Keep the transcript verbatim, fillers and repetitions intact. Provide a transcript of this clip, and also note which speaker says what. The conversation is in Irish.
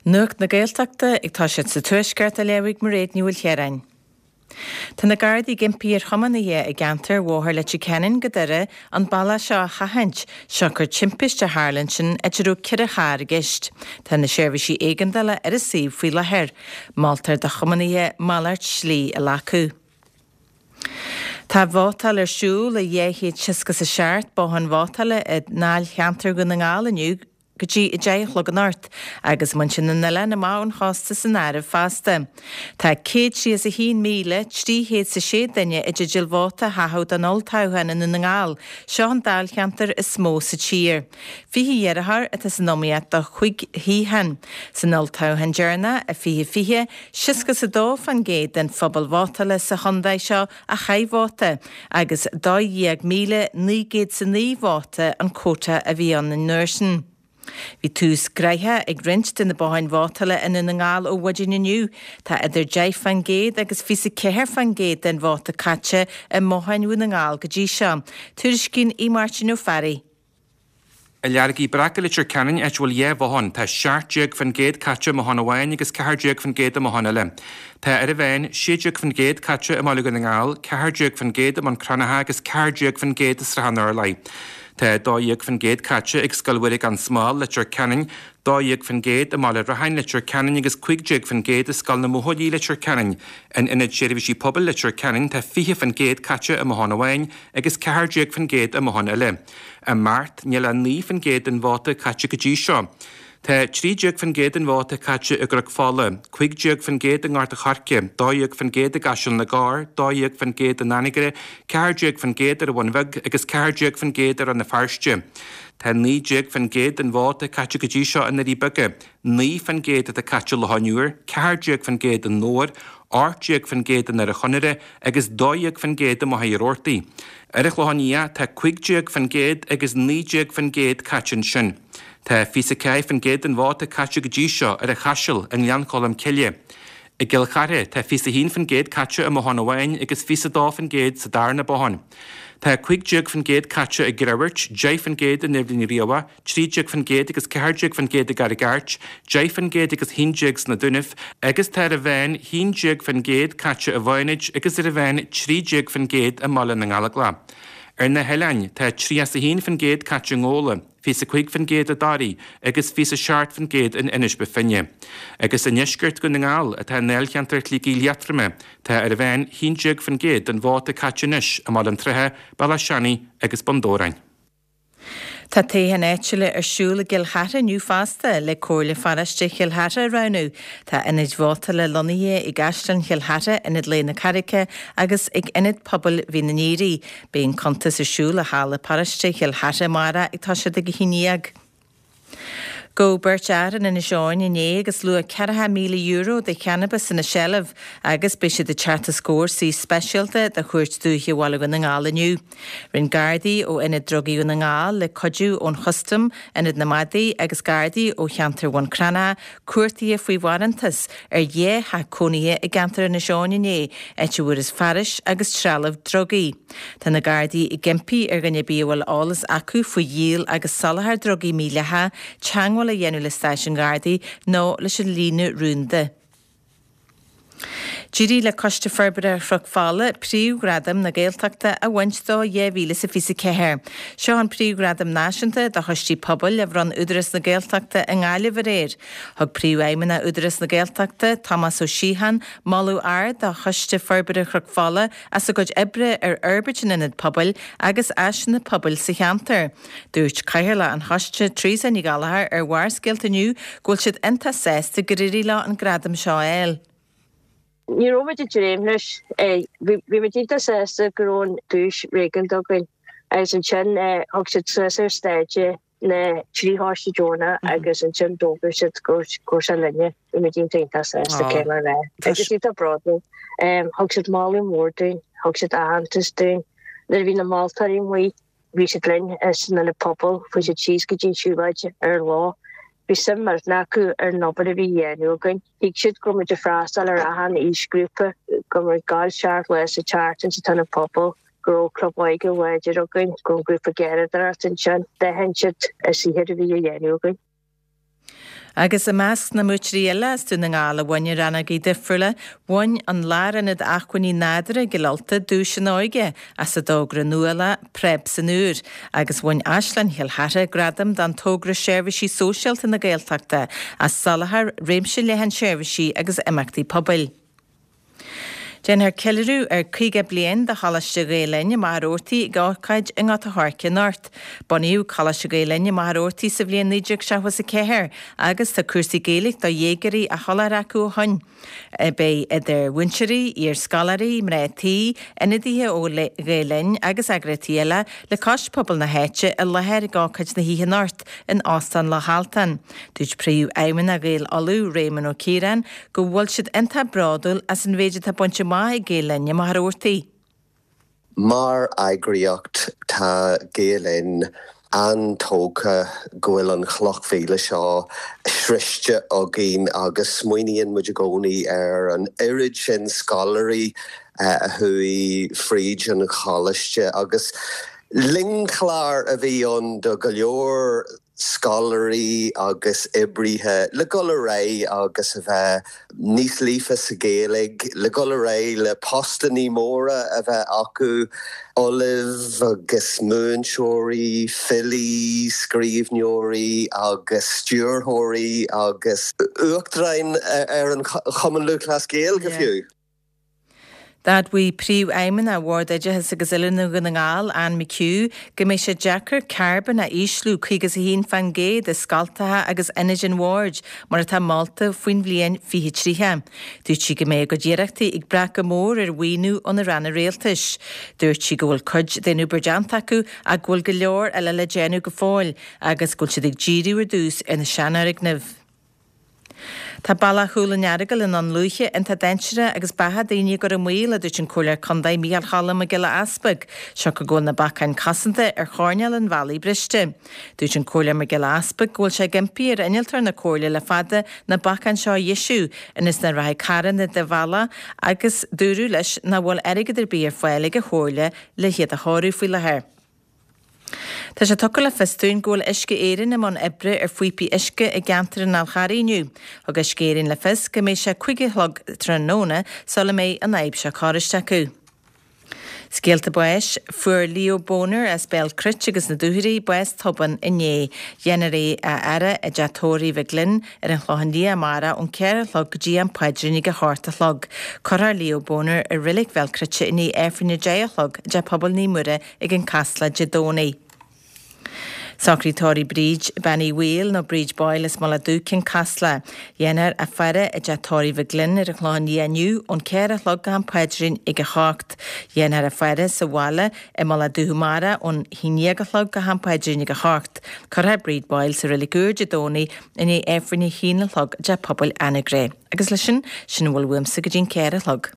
Speaker 1: Nuacht na Gaeltachta ag tá siad sa tuaisceart a leabhaigh mar réad níúil chearainn. Tá na Gardaí gimpíar chumanna dhé ag gantar mhóthar le Chicanin go deireadh an balla seo chahaint seo gur timpis de Harlan sin idirú cire char gist. Tá na seirbhísí éigandala ar a síomh faoi lethir, máiltar de chumanna dhé mallart slí a lacu. Tá bhátal ar siúil a dhéhéad sisca sa seart bóhan bhátala a náil cheantar go na ngáil aniu go dtí i dtéach an ort, agus man sin na le na mán chásta san airh fásta. Tá céad sios a hí míle tríhéad sa sé daine idir gilbháta hathód an oltáhanna na ngáil, seo an dáil cheantar is smó sa tír. Fihi dhearthar a san nóíad do chuig híhan. San oltáhan dearna a fihi fihe, sisca sa dómh an géad den phobal bhátala sa chundaid seo a chaidhváta, agus dá dhéag míle ní géad sa ní bháta an cóta a bhí an na nuirsin. Bhí tús greithe ag rint den na báin bhátala ina na ngáil ó bhaidin iniu, Tá idir deich fan géad agus fi sa ceithir fan géad den bháta caite a móhainú na ngáil go dtí seo. Tuairis cinn í Martin ó Ferry.
Speaker 2: A leargaí braca litir canin et bhfuil é bháin tá seaartdeag fan géad caite mo hána bhain agus ceardeag fan géad mo hána le. Tá ar a bhain séideag fan géad caite a mála go na ngáil, ceardeag fan géad am an cranatha agus ceardeag fan géad is rahanna ar lai. Tá dóíag fan géad caite ag scoilmhuiigh an smáil litir canin, dóíag fan géad a mála rahain litir canin agus cuigdeag fan géad a scoil na móthí litir canin. An inad seirbhísí pobal litir canin tá fiche fan géad caite a mo hána bhain agus ceardeag fan géad a mo hána le. A mart níl a ní fan géad an bháta caite go dtí seo. Tá trídeag fan géad an bháta caite a grach fála, cuigdeag fan géad an gáta charce, dóíag fan géad a gaisiil na gár, dóíag fan géad an nanigre, ceardeag fan géad ar a bhainmhig agus ceardeag fan géad ar an na farste. Tá nídeag fan géad an bháta caite go dtí seo in na ríbaga, ní fan géad a caite le hániúir, ceardeag fan géad an nóir, áirteag fan géad an ar a chonire agus dóíag fan géad am hair ortaí. Ar a chlánia tá cuigdeag fan géad agus nídeag fan géad caitin sin. Tá fisa céith fan géad an bháta caite go dtí seo ar a chaisiil an leancolm ciile. I gil charre tá fisa hín fan géad caite a mo hána bhain agus fisa dá fan géad sa darna báin. Tá cuigdeag fan géad caite a greirt, deich fan géad a neflin riawa, trídeag fan géad agus ceardeag fan géad a gar a gart, deich fan géad agus híndeag na dunneh, agus tá a bhain híndeag fan géad caite a bhainid agus ar a bhain trídeag fan géad a mala na ngalagla. Ar na heilein tá trí a hín fan géad caite ngóla, fís a chuig fan géad a darí, agus fís a seart fan géad in inis befinne. Agus a neisgurt go na ngáil a tá neilcheantar líí leatrame, tá ar a bhain híndeag fan géad an bháta caite níis a mal an tríthe balla seanaí agus bondórain.
Speaker 1: Tá téhan éitiile ar siúla gilthata nniu fásta le cóirla fariste chilthata ranú. Tá inid bháta le lonaí i gaslan chilthata inid léna carice agus ag inid pobl hí na nírí. Bíon contas ar siúla hála pariste chilthata mara ag tá siad ag híníag. Go Bert Aran in Seán in agus lu ceatha míle euro de cannabis in a shelf agus bisi de charta scór sí specialte de chuirt dúthe bhla go na ngála nniu. Rin Gardaí ó ina drogaí na ngáil le codú ón chustum inad na madaí agus Gardaí ó cheantar bhain crana cuairtaí faoi warantas ar dhé ha conaí i gantar in Seán in é eite bhfuir is faris agus trealamh drogaí. Tá na Gardaí i gimpi ar gannne bíhfuil álas acu faoi díal agus salahar drogaí mílethe teanghfuil a dhéanú le Station Gardaí nó leis an líne rúnda. Dírí le costa ferbere frog fála príomhgradam na Gaeltachta a bhaintdó dhéhhíle sa fisa céthir. Seo an príomhgradam náisiúnta de chustí pobl le bhran údaras na Gaeltachta a ngáile bhréir. Thug príomhhaimena údaras na Gaeltachta Thomas O'Sheehan malú air de chusta ferbere frog fála as a gud ebre ar urbitin inad pobl agus eis na pobl sa cheantar. Dúirt caiirla an chuste trís a nígalahar ar bhharscéalta nniu ghfuil siad inta sésta gurí lá an gradam seo eil.
Speaker 3: Ní óid dréimnes bhí me dínta sésta gurón dúis régan dogain agus an sin thug siad suasar staide na tríthasta Jóna agus an sin dógur siad go se linne bhí me dínta inta sésta céimar le. Agus dínta broadú thug siad mála mórdain, thug siad ahantas dain, na bhí na mátarí mhaí bhí siad linn is na le pobl fu siad síos go dtín siúlaide ar lá. Bhí sim mar nacu ar nobad a bhí dhéanúgain. Ig siad go muid a freastal ar ahan ísgrúpa go mar gáil seart leis a chartan sa tanna pobl go clubhaige bhaidir again go grúpa gead ar an sin de hen siad a sihir a bhí dhéanúgain.
Speaker 1: Agus a measc na mútrí eile stú na ngála bhaine ranna í difriúla, bhain an láranad achhaní nádra gilalta dúsin óige as a dógra nuala preb san úr, agus bhain aslan hialthara gradam dan tógra sérvisí sóisialta na gaeltachta as salahar réimse lehan sérvisí agus imachtaí pobail. Jen haar kellerú ar chuige blian de chalaiste réilenne mar ortaí gáchaid in gata harce nart. Boniú chalaiste réilenne mar ortaí sa bblion níideach sehas a céir, agus tá cuasaí géalaigh do dhéagarí a chalaracú hain. Bei idir winserí, ar scalarí, mrétaí, inadíthe ó réilein agus agratíile le cos pobl na héite a lehéir gáchaid na híthe nart in ástan le haltan. Dúid príú éimen a réil alú réman ó círan go bhfuil siad inta brádul as an véide tá bonte mai géilenne mar ortaí.
Speaker 4: Mar agriocht tá géilin an tóca gohfuil an chlochmhíle seo shriste a gin agus smuoiníonn muid gcónaí ar an irid sin scalarí a hui fríd an chalaiste agus lingchláir a bhí an do go leor scalarí agus ibrithe le gola ré agus a bheith níos lífa sa Gaeilge, le gola ré le postaní móra a bheith acu Olive agus Moonshóirí, Philly, Scríbneoirí agus Stúrthóirí agus uachtrain ar an chumanlú clas Gaeilge fiú.
Speaker 1: Dad we príú éimen a bhórdaide has agus ilinu gan ngáil an miciú go mé sé Jackar carbon a íslú chuigus a hín fan géad a scaltathe agus Imogen Ward mar atá Malta faoin bblion fiche tríthe. Dúirt si go mé go ddíireachtaí ag braca mór ar bhuiinú an na ranna réaltais. Dúirt si go bhfuil cuid denú berjantaú a ghfuil go leor eile le déanú go fáil agus gúil siad ag ddíriú ar dús ina seanar ag nimh. Tá balla chúla nearagal in an luche in tá denseire agus batha daoine gur an mhuiil a dúirt an cúir chundaid míal chalam a gile aspag, seo go gcóil na bacain casanta ar chorneal an bhelaí briste. Dúirt an cúir mar gile aspag gúil sé gimpi ar iniltar na cúirla le fada na bacain seo dhéisiú inas na rath caran na de bhela agus dúrú leis na bhfuil airigad ar bí ar foiile go chóirla le hiad a háirú faoi lethir. Tá sé tuca le festún ggóil isce éireann am an ibre ar fuipi isce i gceantar an alchaíniu, agus scéireann le fis go mé sé chuige thug tróna sola mé an aib se choristeach acu. Scéalta buis fuair Leo Boner a spéil crit agus na dúthirí buis toban inné, dhéanarí a ara a deatóirí bheglinn ar an chláhandí amara ón ceir log go dtí an paidrinnig a háirta log. Corar Leo Boner a rilig bheil crite inní éifrinne déalog de pobl ní mura ag an casla jedónaí. Sacrítóirí bríd Benny Wheel nó bríd Boylas mala dúcin casla. Dhéanaar a feire a deatóirí bheglinn ar an chláhandí aniu ón ceir log an paidrin ag a chácht. Dhéanaar a feire sa bhla i mala dúmara ón híníagalog go hampaidrin ag a chácht. Corar bríd Boyle sa rilig gúr jedónaí in é éifrinne hína log de pobl anagré. Agus lei sin sin bhfuil wimsa go dtín ceir log.